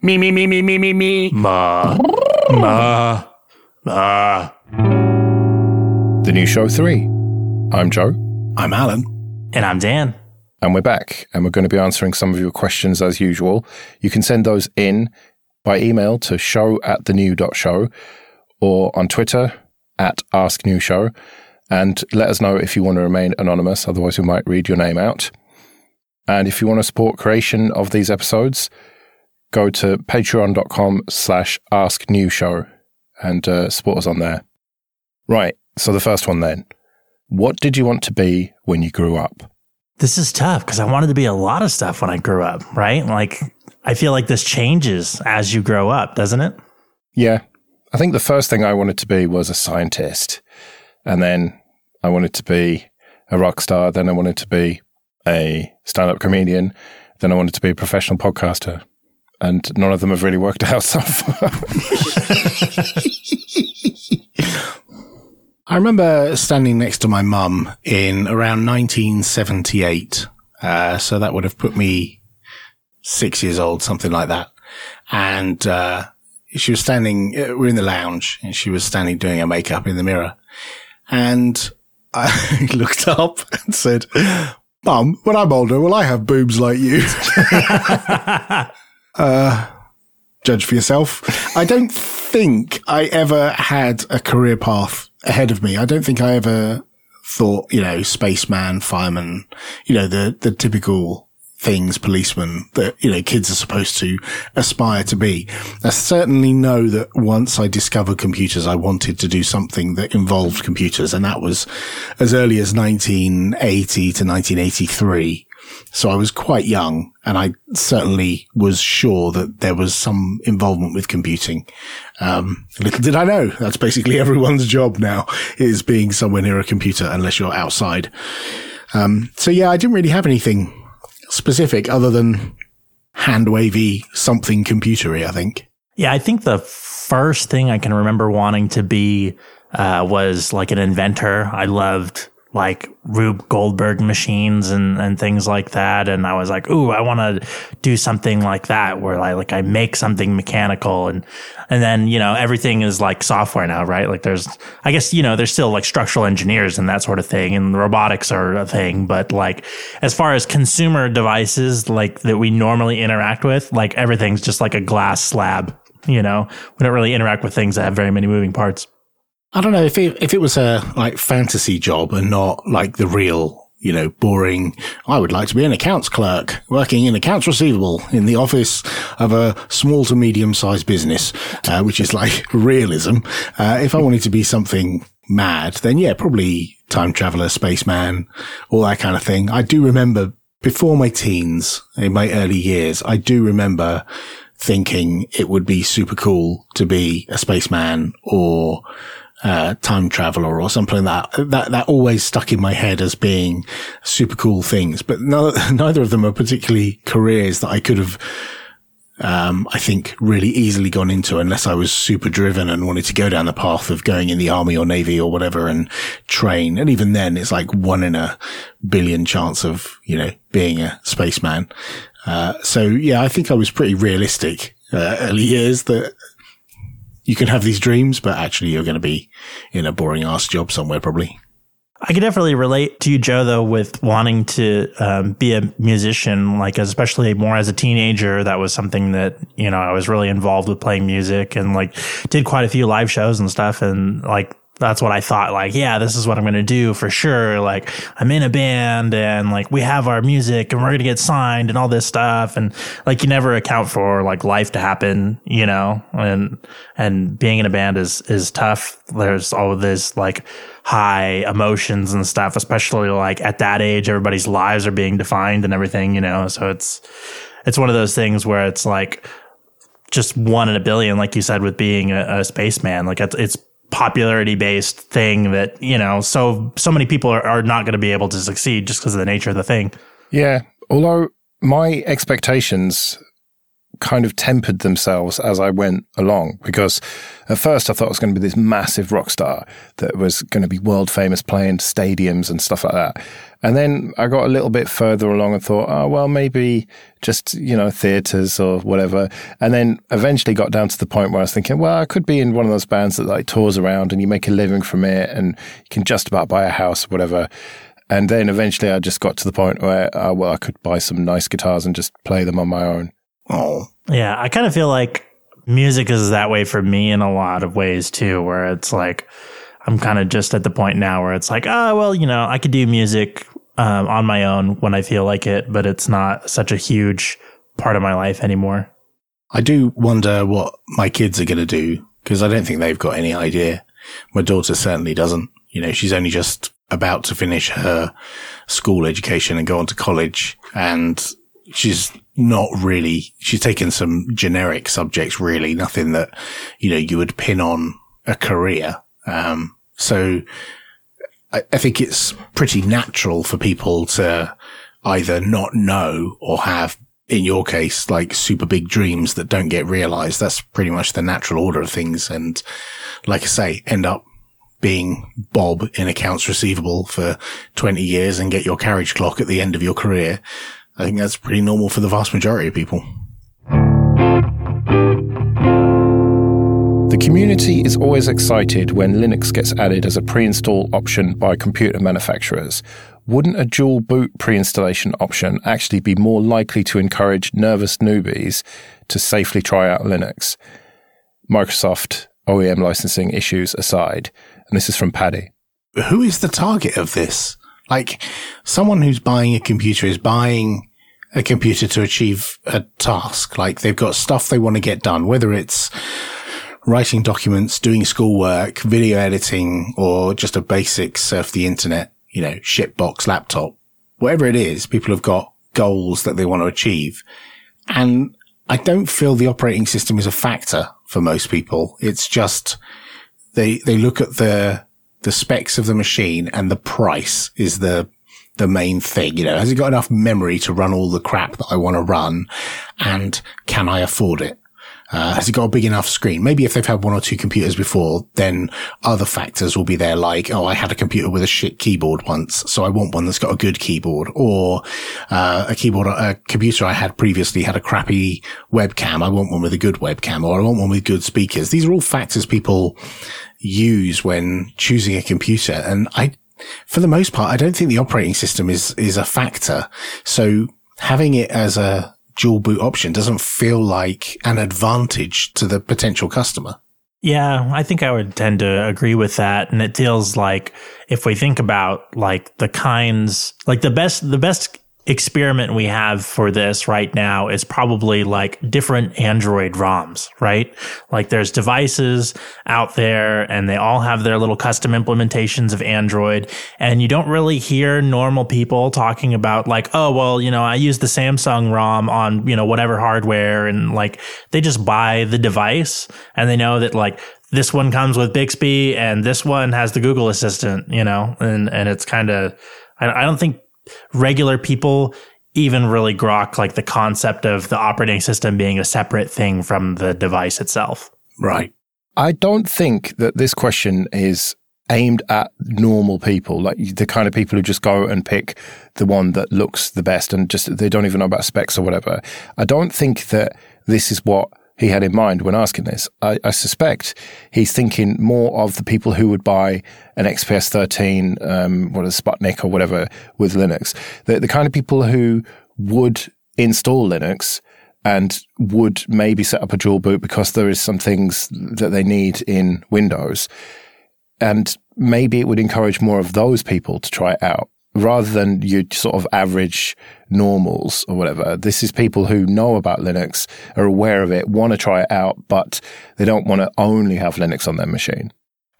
Me, me, me, me, me, me, me. Ma. Ma. Ma. The New Show 3. I'm Joe. I'm Alan. And I'm Dan. And we're back, and we're going to be answering some of your questions as usual. You can send those in by email to show@thenew.show or on Twitter @AskNewShow. And let us know if you want to remain anonymous, otherwise we might read your name out. And if you want to support creation of these episodes, go to patreon.com/AskNewShow and support us on there. Right, so the first one then. What did you want to be when you grew up? This is tough because I wanted to be a lot of stuff when I grew up, right? Like, I feel like this changes as you grow up, doesn't it? Yeah. I think the first thing I wanted to be was a scientist. And then I wanted to be a rock star. Then I wanted to be a stand-up comedian. Then I wanted to be a professional podcaster. And none of them have really worked out so far. I remember standing next to my mum in around 1978. So that would have put me 6 years old, something like that. And she was standing, we're in the lounge, and she was standing doing her makeup in the mirror. And I looked up and said, "Mum, when I'm older, will I have boobs like you?" Judge for yourself. I don't think I ever had a career path ahead of me. I don't think I ever thought, spaceman, fireman, the typical things, policeman that, kids are supposed to aspire to be. I certainly know that once I discovered computers, I wanted to do something that involved computers. And that was as early as 1980 to 1983. So I was quite young, and I certainly was sure that there was some involvement with computing. Little did I know, that's basically everyone's job now, is being somewhere near a computer unless you're outside. So yeah, I didn't really have anything specific other than hand-wavy something computery, I think. Yeah, I think the first thing I can remember wanting to be was like an inventor. I loved like Rube Goldberg machines and things like that. And I was like, ooh, I want to do something like that where I make something mechanical. And then, everything is like software now, right? Like there's still like structural engineers and that sort of thing. And robotics are a thing. But like, as far as consumer devices, like that we normally interact with, like everything's just like a glass slab, we don't really interact with things that have very many moving parts. I don't know if it was a like fantasy job and not like the real, boring. I would like to be an accounts clerk working in accounts receivable in the office of a small to medium sized business, which is like realism. If I wanted to be something mad, then yeah, probably time traveler, spaceman, all that kind of thing. I do remember before my teens, in my early years, I do remember thinking it would be super cool to be a spaceman or time traveler or something like that. That always stuck in my head as being super cool things, but neither of them are particularly careers that I could have, I think, really easily gone into unless I was super driven and wanted to go down the path of going in the army or navy or whatever and train. And even then it's like 1 in a billion chance of, being a spaceman. So yeah, I think I was pretty realistic, early years that you can have these dreams, but actually you're going to be in a boring ass job somewhere probably. I can definitely relate to you, Joe, though, with wanting to be a musician, like especially more as a teenager. That was something that, I was really involved with playing music and like did quite a few live shows and stuff. And like, that's what I thought, like, yeah, this is what I'm going to do for sure. Like, I'm in a band and like we have our music and we're going to get signed and all this stuff. And like, you never account for like life to happen, and being in a band is tough. There's all of this like high emotions and stuff, especially like at that age, everybody's lives are being defined and everything, so it's one of those things where it's like just 1 in a billion, like you said, with being a spaceman. Like it's popularity based thing that, so many people are not going to be able to succeed just because of the nature of the thing. Yeah. Although my expectations kind of tempered themselves as I went along, because at first I thought I was going to be this massive rock star that was going to be world famous, playing stadiums and stuff like that. And then I got a little bit further along and thought, oh, well, maybe just, theatres or whatever. And then eventually got down to the point where I was thinking, well, I could be in one of those bands that like tours around and you make a living from it and you can just about buy a house or whatever. And then eventually I just got to the point where, I could buy some nice guitars and just play them on my own. Oh, yeah. I kind of feel like music is that way for me in a lot of ways too, where it's like, I'm kind of just at the point now where it's like, I could do music on my own when I feel like it, but it's not such a huge part of my life anymore. I do wonder what my kids are going to do, because I don't think they've got any idea. My daughter certainly doesn't. She's only just about to finish her school education and go on to college, and she's taken some generic subjects, really, nothing that, you would pin on a career. So I think it's pretty natural for people to either not know or have, in your case, like super big dreams that don't get realized. That's pretty much the natural order of things. And like I say, end up being Bob in accounts receivable for 20 years and get your carriage clock at the end of your career. I think that's pretty normal for the vast majority of people. The community is always excited when Linux gets added as a pre-install option by computer manufacturers. Wouldn't a dual boot pre-installation option actually be more likely to encourage nervous newbies to safely try out Linux? Microsoft OEM licensing issues aside. And this is from Paddy. Who is the target of this? Like, someone who's buying a computer is buying a computer to achieve a task. Like, they've got stuff they want to get done, whether it's writing documents, doing schoolwork, video editing, or just a basic surf the internet, shitbox laptop. Whatever it is, people have got goals that they want to achieve. And I don't feel the operating system is a factor for most people. It's just they look at the specs of the machine and the price is the main thing. Has it got enough memory to run all the crap that I want to run? And can I afford it? Has it got a big enough screen? Maybe if they've had one or two computers before, then other factors will be there, like, I had a computer with a shit keyboard once, so I want one that's got a good keyboard. Or a computer I had previously had a crappy webcam. I want one with a good webcam, or I want one with good speakers. These are all factors people use when choosing a computer. And for the most part, I don't think the operating system is a factor. So having it as a dual boot option doesn't feel like an advantage to the potential customer. Yeah, I think I would tend to agree with that. And it feels like if we think about like the kinds, like the best experiment we have for this right now is probably like different Android ROMs, right? Like there's devices out there and they all have their little custom implementations of Android. And you don't really hear normal people talking about like, oh, well, I use the Samsung ROM on, whatever hardware. And like they just buy the device and they know that like this one comes with Bixby and this one has the Google Assistant, and it's kind of, I don't think regular people even really grok like the concept of the operating system being a separate thing from the device itself. Right. I don't think that this question is aimed at normal people, like the kind of people who just go and pick the one that looks the best and just they don't even know about specs or whatever. I don't think that this is what he had in mind when asking this. I suspect he's thinking more of the people who would buy an XPS 13, Sputnik or whatever with Linux. The kind of people who would install Linux and would maybe set up a dual boot because there is some things that they need in Windows. And maybe it would encourage more of those people to try it out, rather than your sort of average normals or whatever. This is people who know about Linux, are aware of it, want to try it out, but they don't want to only have Linux on their machine.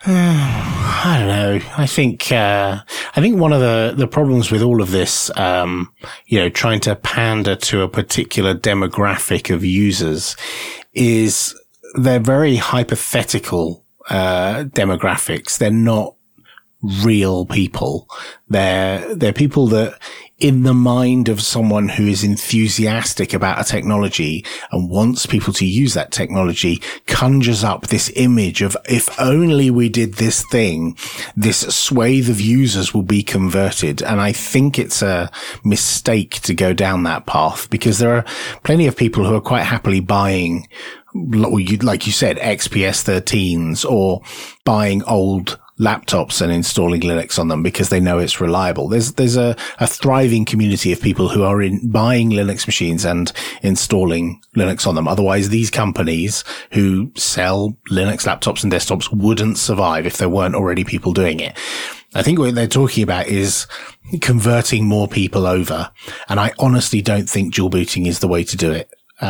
I don't know. I think one of the problems with all of this, trying to pander to a particular demographic of users is they're very hypothetical, demographics. They're not real people. They're people that, in the mind of someone who is enthusiastic about a technology and wants people to use that technology, conjures up this image of, if only we did this thing, this swathe of users will be converted. And I think it's a mistake to go down that path, because there are plenty of people who are quite happily buying, like you said, XPS 13s, or buying old laptops and installing Linux on them because they know it's reliable. There's a thriving community of people who are buying Linux machines and installing Linux on them. Otherwise, these companies who sell Linux laptops and desktops wouldn't survive if there weren't already people doing it. I think what they're talking about is converting more people over. And I honestly don't think dual booting is the way to do it.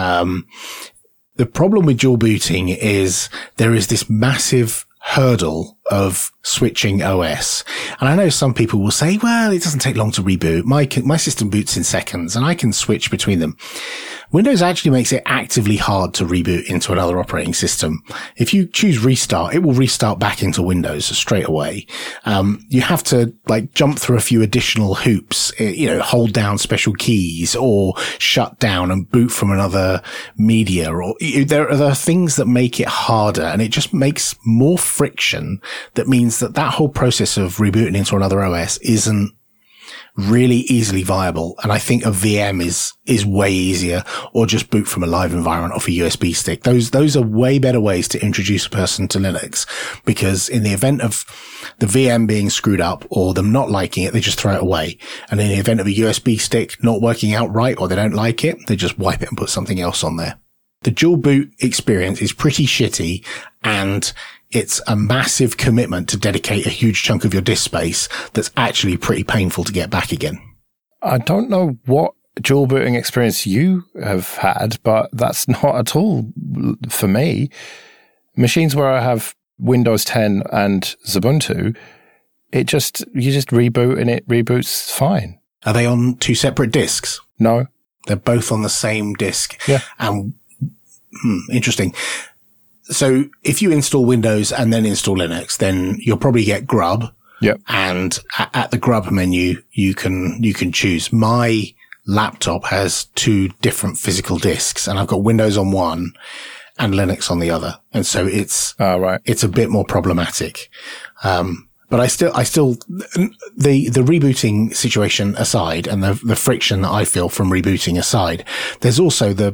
The problem with dual booting is there is this massive hurdle of switching OS. And I know some people will say, well, it doesn't take long to reboot. My system boots in seconds and I can switch between them. Windows actually makes it actively hard to reboot into another operating system. If you choose restart, it will restart back into Windows straight away. You have to jump through a few additional hoops, hold down special keys or shut down and boot from another media, or there are things that make it harder, and it just makes more friction. That means that whole process of rebooting into another OS isn't really easily viable. And I think a VM is way easier, or just boot from a live environment off a USB stick. Those are way better ways to introduce a person to Linux, because in the event of the VM being screwed up or them not liking it, they just throw it away. And in the event of a USB stick not working out right, or they don't like it, they just wipe it and put something else on there. The dual boot experience is pretty shitty, and it's a massive commitment to dedicate a huge chunk of your disk space that's actually pretty painful to get back again. I don't know what dual booting experience you have had, but that's not at all for me. Machines where I have Windows 10 and Ubuntu, you just reboot and it reboots fine. Are they on two separate disks? No. They're both on the same disk. Yeah. And interesting. So if you install Windows and then install Linux, then you'll probably get Grub. Yep. And at the Grub menu, you can choose. My laptop has two different physical disks, and I've got Windows on one and Linux on the other. And so it's a bit more problematic. But I still, the rebooting situation aside, and the friction that I feel from rebooting aside, there's also the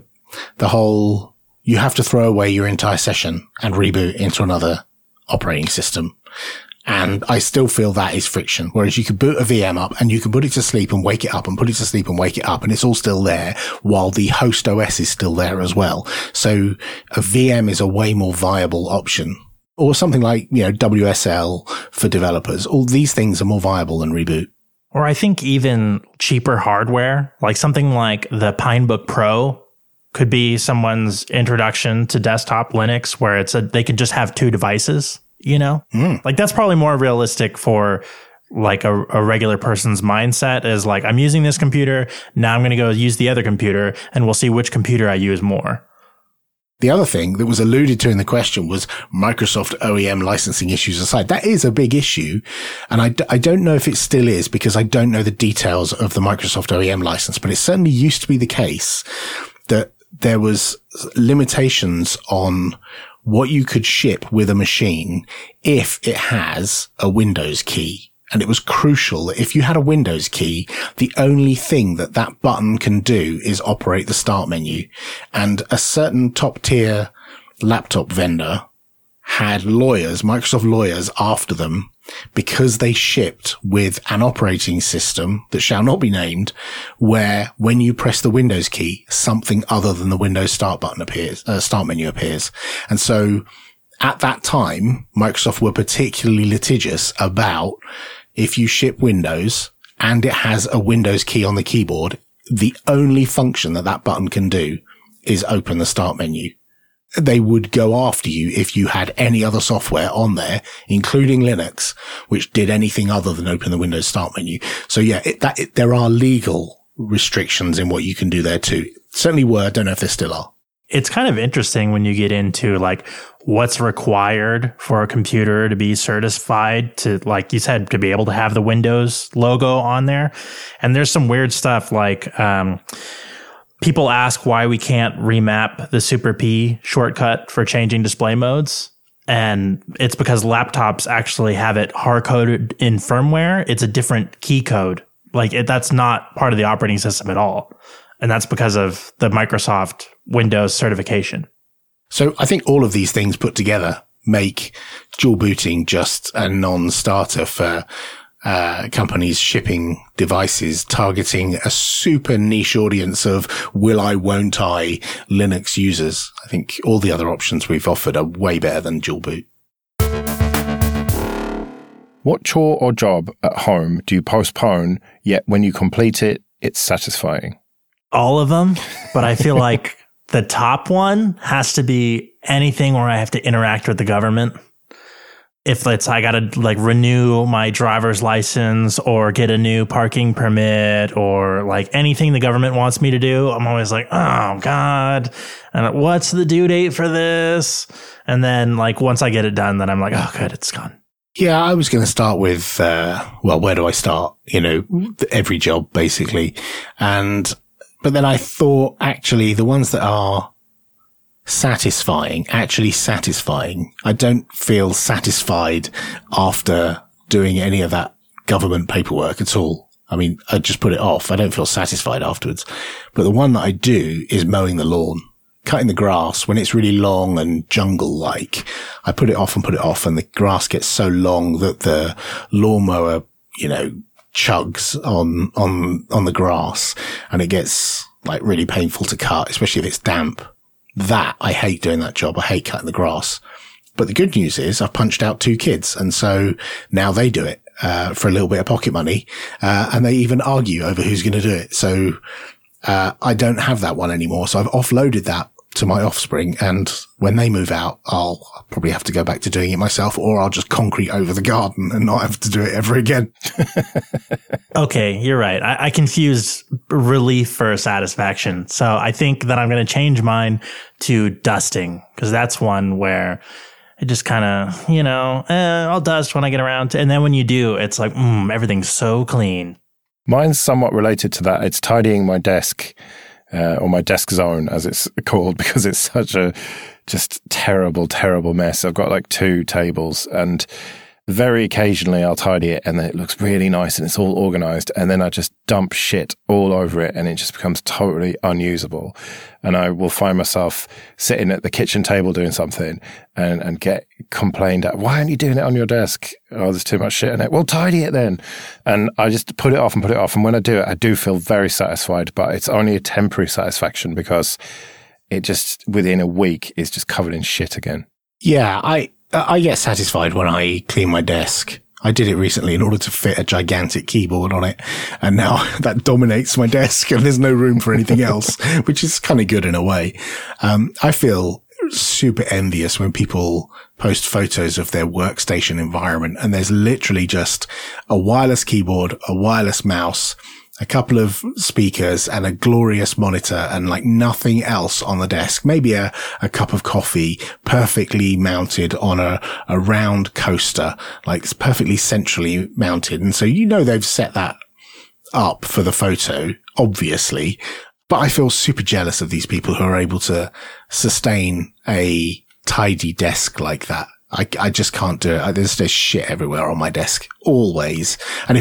whole, you have to throw away your entire session and reboot into another operating system. And I still feel that is friction. Whereas you could boot a VM up and you can put it to sleep and wake it up and put it to sleep and wake it up, and it's all still there while the host OS is still there as well. So a VM is a way more viable option. Or something like, WSL for developers. All these things are more viable than reboot. Or I think even cheaper hardware, like something like the Pinebook Pro, could be someone's introduction to desktop Linux, where they could just have two devices, Like that's probably more realistic for like a regular person's mindset, is like, I'm using this computer, now I'm going to go use the other computer and we'll see which computer I use more. The other thing that was alluded to in the question was Microsoft OEM licensing issues aside. That is a big issue. And I don't know if it still is, because I don't know the details of the Microsoft OEM license, but it certainly used to be the case that there was limitations on what you could ship with a machine if it has a Windows key. And it was crucial that if you had a Windows key, the only thing that button can do is operate the start menu. And a certain top tier laptop vendor had Microsoft lawyers after them, because they shipped with an operating system that shall not be named, where when you press the Windows key, something other than the Windows start menu appears. And so at that time, Microsoft were particularly litigious about, if you ship Windows and it has a Windows key on the keyboard, the only function that button can do is open the start menu. They would go after you if you had any other software on there, including Linux, which did anything other than open the Windows start menu. So yeah, there are legal restrictions in what you can do there too. Certainly were, don't know if there still are. It's kind of interesting when you get into like what's required for a computer to be certified to, like you said, to be able to have the Windows logo on there. And there's some weird stuff like, people ask why we can't remap the Super P shortcut for changing display modes. And it's because laptops actually have it hard-coded in firmware. It's a different key code. Like that's not part of the operating system at all. And that's because of the Microsoft Windows certification. So I think all of these things put together make dual booting just a non-starter for companies shipping devices targeting a super niche audience of will I, won't I Linux users. I think all the other options we've offered are way better than dual boot. What chore or job at home do you postpone, yet when you complete it, it's satisfying? All of them, but I feel like the top one has to be anything where I have to interact with the government. If it's, I got to like renew my driver's license or get a new parking permit or like anything the government wants me to do, I'm always like, oh God, and what's the due date for this? And then like once I get it done, then I'm like, oh good, it's gone. Yeah, I was going to start with, where do I start? Every job basically. But then I thought actually the ones that are actually satisfying. I don't feel satisfied after doing any of that government paperwork at all. I mean, I just put it off. I don't feel satisfied afterwards. But the one that I do is mowing the lawn, cutting the grass when it's really long and jungle-like. I put it off, and the grass gets so long that the lawnmower, chugs on the grass, and it gets like really painful to cut, especially if it's damp. I hate doing that job. I hate cutting the grass. But the good news is I've punched out 2 kids. And so now they do it, for a little bit of pocket money. And they even argue over who's going to do it. So, I don't have that one anymore. So I've offloaded that to my offspring. And when they move out, I'll probably have to go back to doing it myself, or I'll just concrete over the garden and not have to do it ever again. Okay, you're right. I confused relief for satisfaction. So I think that I'm going to change mine to dusting, because that's one where it just kind of, I'll dust when I get around to, and then when you do, it's like, everything's so clean. Mine's somewhat related to that. It's tidying my desk, or my desk zone, as it's called, because it's such a just terrible, terrible mess. I've got like 2 tables, and very occasionally I'll tidy it and then it looks really nice and it's all organized, and then I just dump shit all over it and it just becomes totally unusable. And I will find myself sitting at the kitchen table doing something and get complained at, why aren't you doing it on your desk? Oh, there's too much shit in it. Well, tidy it then. And I just put it off. And when I do it, I do feel very satisfied, but it's only a temporary satisfaction because it just within a week is just covered in shit again. Yeah, I get satisfied when I clean my desk. I did it recently in order to fit a gigantic keyboard on it. And now that dominates my desk and there's no room for anything else, which is kind of good in a way. I feel super envious when people post photos of their workstation environment and there's literally just a wireless keyboard, a wireless mouse, a couple of speakers and a glorious monitor and like nothing else on the desk. Maybe a cup of coffee perfectly mounted on a round coaster, like it's perfectly centrally mounted. And so, they've set that up for the photo, obviously, but I feel super jealous of these people who are able to sustain a tidy desk like that. I just can't do it. There's shit everywhere on my desk, always. And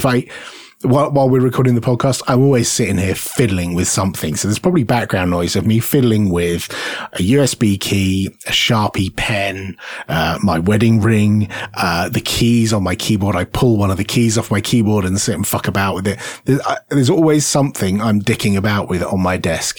while we're recording the podcast, I'm always sitting here fiddling with something. So there's probably background noise of me fiddling with a USB key, a Sharpie pen, my wedding ring, the keys on my keyboard. I pull one of the keys off my keyboard and sit and fuck about with it. There's always something I'm dicking about with on my desk.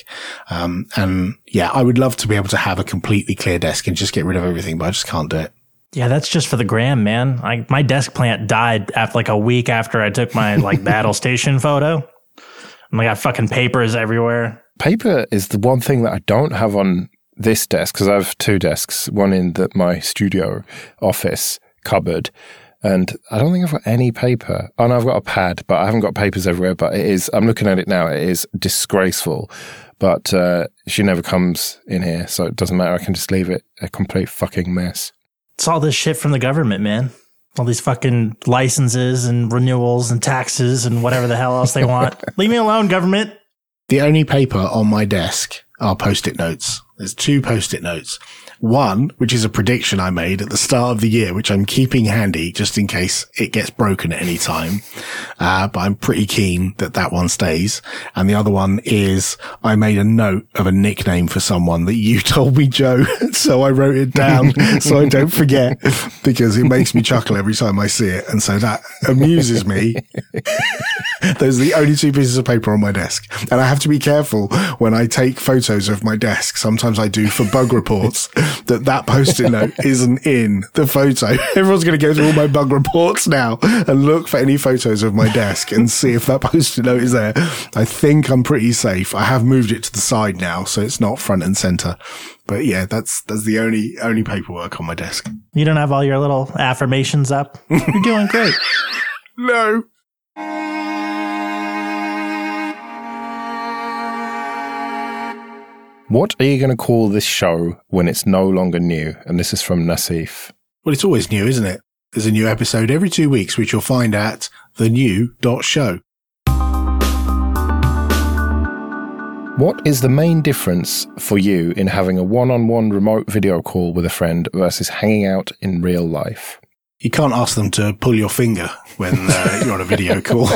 And yeah, I would love to be able to have a completely clear desk and just get rid of everything, but I just can't do it. Yeah, that's just for the gram, man. My desk plant died after like a week after I took my like battle station photo. And I got fucking papers everywhere. Paper is the one thing that I don't have on this desk, because I have 2 desks, one in my studio office cupboard, and I don't think I've got any paper. Oh no, I've got a pad, but I haven't got papers everywhere. But I'm looking at it now, it is disgraceful. But she never comes in here, so it doesn't matter. I can just leave it a complete fucking mess. It's all this shit from the government, man. All these fucking licenses and renewals and taxes and whatever the hell else they want. Leave me alone, government. The only paper on my desk are Post-it notes. There's 2 Post-it notes. One, which is a prediction I made at the start of the year, which I'm keeping handy just in case it gets broken at any time. But I'm pretty keen that one stays. And the other one is I made a note of a nickname for someone that you told me, Joe. So I wrote it down so I don't forget, because it makes me chuckle every time I see it. And so that amuses me. Those are the only 2 pieces of paper on my desk. And I have to be careful when I take photos of my desk. Sometimes I do for bug reports that Post-it note isn't in the photo. Everyone's going to go through all my bug reports now and look for any photos of my desk and see if that Post-it note is there. I think I'm pretty safe. I have moved it to the side now, so it's not front and center. But yeah, that's the only paperwork on my desk. You don't have all your little affirmations up? You're doing great. No. What are you going to call this show when it's no longer new? And this is from Nassif. Well, it's always new, isn't it? There's a new episode every 2 weeks, which you'll find at thenew.show. What is the main difference for you in having a one-on-one remote video call with a friend versus hanging out in real life? You can't ask them to pull your finger when you're on a video call.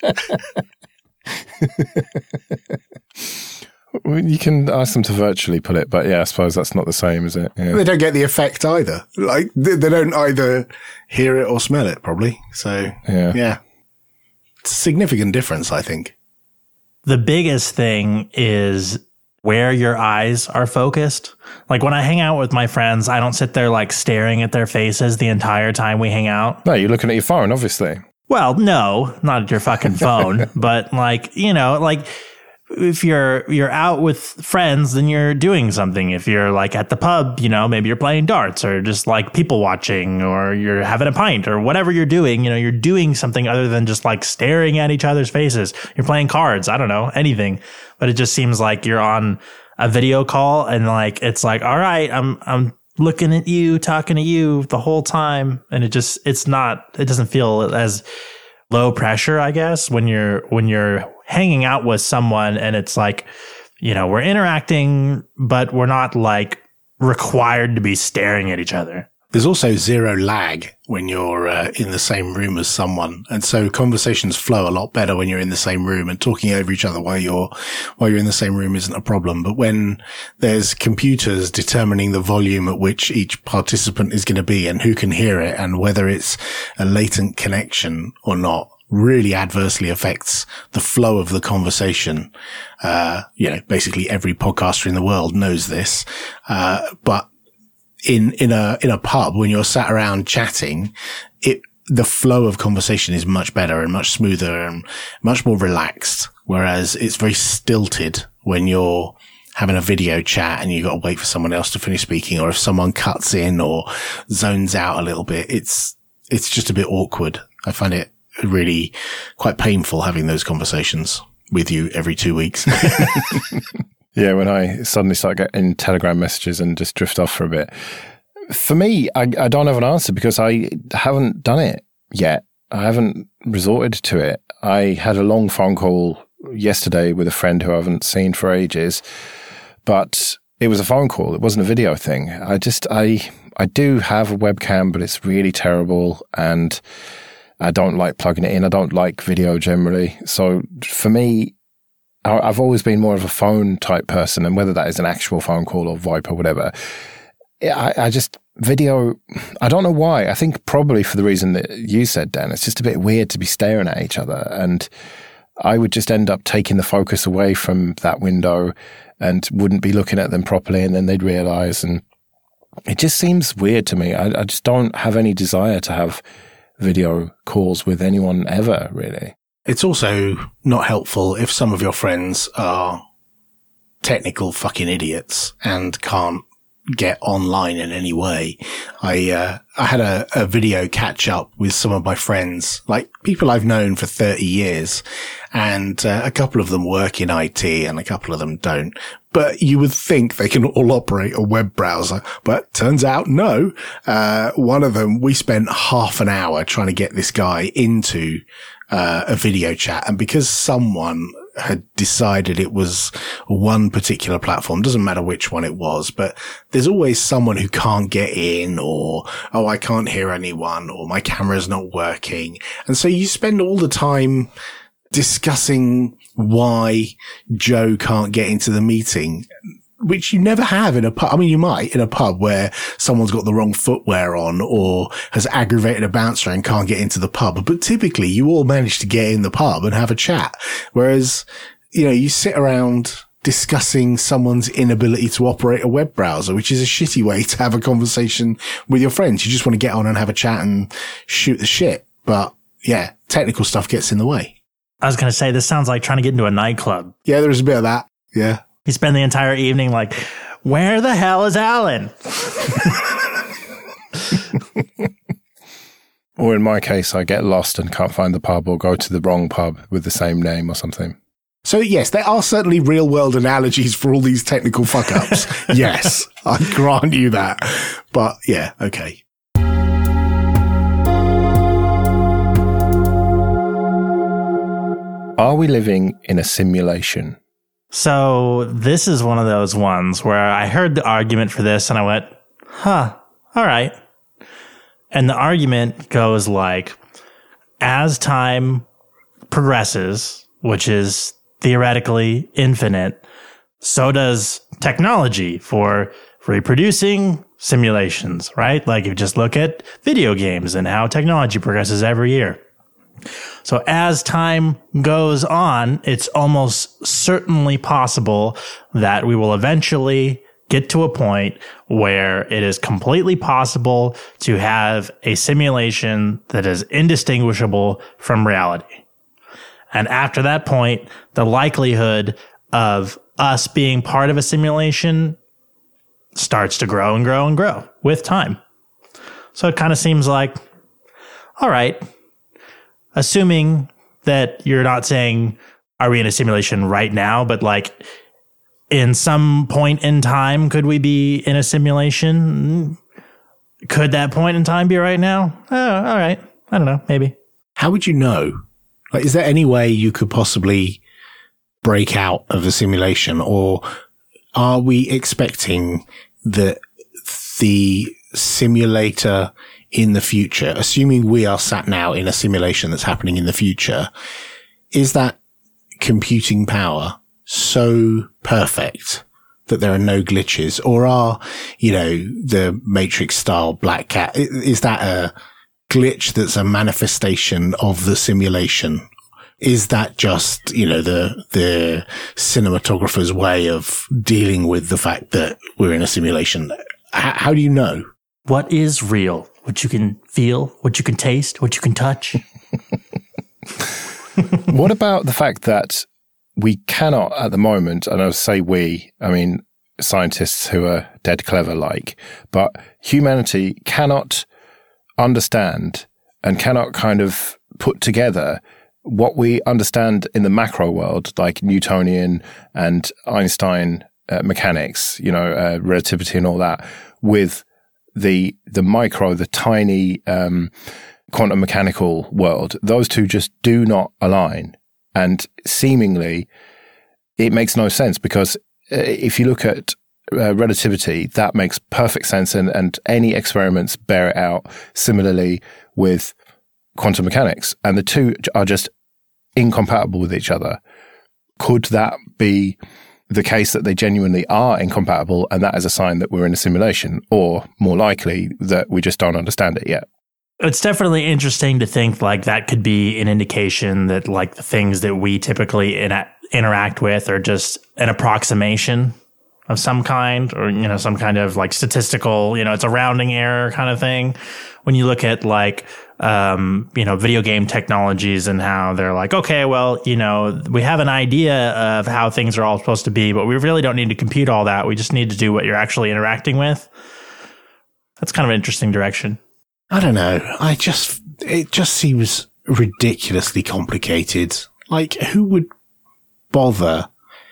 You can ask them to virtually pull it, but yeah, I suppose that's not the same, is it? Yeah. They don't get the effect either. Like, they don't either hear it or smell it, probably. So, yeah. It's a significant difference, I think. The biggest thing is where your eyes are focused. Like when I hang out with my friends, I don't sit there like staring at their faces the entire time we hang out. No, you're looking at your phone, obviously. Well, no, not at your fucking phone, but like, you know, like if you're out with friends, then you're doing something. If you're like at the pub, you know, maybe you're playing darts or just like people watching or you're having a pint or whatever you're doing, you know, you're doing something other than just like staring at each other's faces. You're playing cards. I don't know, anything. But it just seems like you're on a video call and like, it's like, all right, I'm looking at you, talking to you the whole time. And it doesn't feel as low pressure, I guess, when you're hanging out with someone and it's like, you know, we're interacting, but we're not like required to be staring at each other. There's also zero lag when you're in the same room as someone. And so conversations flow a lot better when you're in the same room, and talking over each other while you're in the same room isn't a problem. But when there's computers determining the volume at which each participant is going to be and who can hear it and whether it's a latent connection or not, really adversely affects the flow of the conversation. You know, basically every podcaster in the world knows this. But in a pub, when you're sat around chatting, the flow of conversation is much better and much smoother and much more relaxed. Whereas it's very stilted when you're having a video chat and you got to wait for someone else to finish speaking, or if someone cuts in or zones out a little bit, it's just a bit awkward. I find it really quite painful having those conversations with you every 2 weeks. Yeah, when I suddenly start getting Telegram messages and just drift off for a bit. For me, I don't have an answer because I haven't done it yet. I haven't resorted to it. I had a long phone call yesterday with a friend who I haven't seen for ages, but it was a phone call. It wasn't a video thing. I do have a webcam, but it's really terrible and I don't like plugging it in. I don't like video generally. So for me, I've always been more of a phone type person, and whether that is an actual phone call or VoIP or whatever, I just video, I don't know why. I think probably for the reason that you said, Dan, it's just a bit weird to be staring at each other, and I would just end up taking the focus away from that window and wouldn't be looking at them properly, and then they'd realize, and it just seems weird to me. I just don't have any desire to have video calls with anyone ever, really. It's also not helpful if some of your friends are technical fucking idiots and can't get online in any way. I had a video catch up with some of my friends, like people I've known for 30 years, and a couple of them work in IT and a couple of them don't. But you would think they can all operate a web browser, but turns out no. One of them, we spent half an hour trying to get this guy into a video chat, and because someone had decided it was one particular platform, doesn't matter which one it was, but there's always someone who can't get in, or, oh, I can't hear anyone, or my camera's not working. And so you spend all the time discussing why Joe can't get into the meeting, which you never have in a pub. I mean, you might in a pub where someone's got the wrong footwear on or has aggravated a bouncer and can't get into the pub. But typically you all manage to get in the pub and have a chat. Whereas, you sit around discussing someone's inability to operate a web browser, which is a shitty way to have a conversation with your friends. You just want to get on and have a chat and shoot the shit. But yeah, technical stuff gets in the way. I was going to say, this sounds like trying to get into a nightclub. Yeah, there is a bit of that. Yeah. You spend the entire evening like, where the hell is Alan? Or in my case, I get lost and can't find the pub, or go to the wrong pub with the same name or something. So yes, there are certainly real world analogies for all these technical fuck ups. Yes, I grant you that. But yeah, okay. Are we living in a simulation? So this is one of those ones where I heard the argument for this and I went, all right. And the argument goes like, as time progresses, which is theoretically infinite, so does technology for reproducing simulations, right? Like if you just look at video games and how technology progresses every year. So as time goes on, it's almost certainly possible that we will eventually get to a point where it is completely possible to have a simulation that is indistinguishable from reality. And after that point, the likelihood of us being part of a simulation starts to grow and grow and grow with time. So it kind of seems like, all right, assuming that you're not saying, are we in a simulation right now? But like in some point in time, could we be in a simulation? Could that point in time be right now? Oh, all right. I don't know. Maybe. How would you know? Like, is there any way you could possibly break out of a simulation, or are we expecting that the simulator in the future, assuming we are sat now in a simulation that's happening in the future, is that computing power so perfect that there are no glitches? Or are, the Matrix style Black Cat, is that a glitch that's a manifestation of the simulation? Is that just, the cinematographer's way of dealing with the fact that we're in a simulation? How do you know? What is real? What you can feel, what you can taste, what you can touch. What about the fact that we cannot at the moment, and I'll say we, I mean scientists who are dead clever but humanity cannot understand and cannot kind of put together what we understand in the macro world, like Newtonian and Einstein mechanics, relativity and all that, with the micro, the tiny quantum mechanical world. Those two just do not align. And seemingly, it makes no sense, because if you look at relativity, that makes perfect sense, and any experiments bear it out. Similarly with quantum mechanics, and the two are just incompatible with each other. Could that be the case, that they genuinely are incompatible, and that is a sign that we're in a simulation, or more likely that we just don't understand it yet? It's definitely interesting to think like that could be an indication that like the things that we typically interact with are just an approximation of some kind, or, you know, some kind of like statistical, you know, it's a rounding error kind of thing. When you look at like, you know, video game technologies and how they're like, okay, well, you know, we have an idea of how things are all supposed to be, but we really don't need to compute all that. We just need to do what you're actually interacting with. That's kind of an interesting direction. I don't know. It just seems ridiculously complicated. Like, who would bother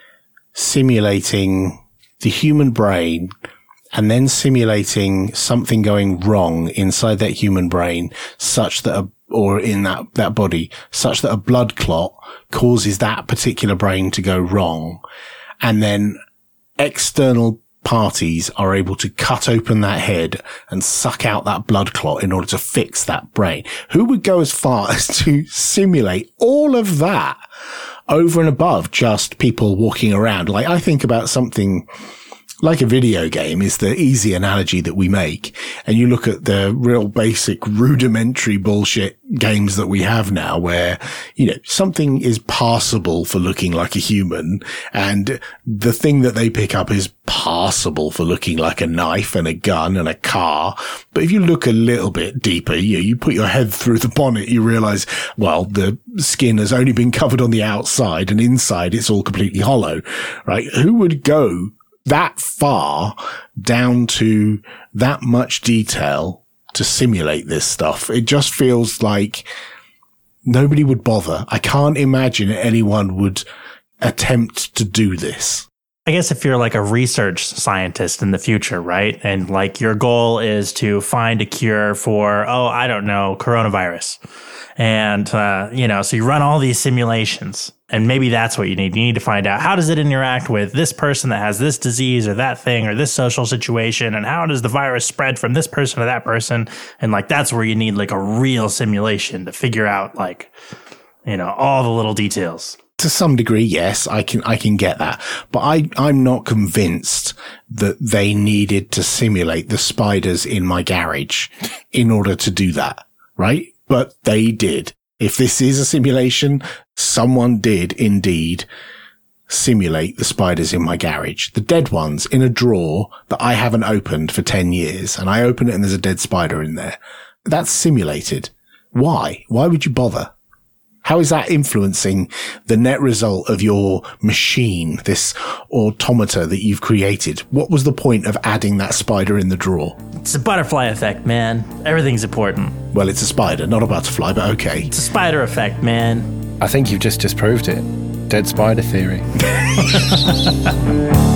simulating the human brain and then simulating something going wrong inside that human brain such that or in that body, such that a blood clot causes that particular brain to go wrong, and then external parties are able to cut open that head and suck out that blood clot in order to fix that brain? Who would go as far as to simulate all of that over and above just people walking around? Like, I think about something like a video game is the easy analogy that we make. And you look at the real basic rudimentary bullshit games that we have now where, you know, something is passable for looking like a human, and the thing that they pick up is passable for looking like a knife and a gun and a car. But if you look a little bit deeper, you put your head through the bonnet, you realize, well, the skin has only been covered on the outside, and inside it's all completely hollow, right? Who would go that far down to that much detail to simulate this stuff? It just feels like nobody would bother. I can't imagine anyone would attempt to do this. I guess if you're like a research scientist in the future, right? And like your goal is to find a cure for, I don't know, coronavirus. And, you know, so you run all these simulations, and maybe that's what you need. You need to find out, how does it interact with this person that has this disease or that thing or this social situation? And how does the virus spread from this person to that person? And like, that's where you need like a real simulation to figure out, like, you know, all the little details. To some degree, yes, I can get that. But I'm not convinced that they needed to simulate the spiders in my garage in order to do that, right? But they did. If this is a simulation, someone did indeed simulate the spiders in my garage. The dead ones in a drawer that I haven't opened for 10 years. And I open it and there's a dead spider in there. That's simulated. Why? Why would you bother? How is that influencing the net result of your machine, this automata that you've created? What was the point of adding that spider in the drawer? It's a butterfly effect, man. Everything's important. Well, it's a spider, not a butterfly, but okay. It's a spider effect, man. I think you've just disproved it. Dead spider theory.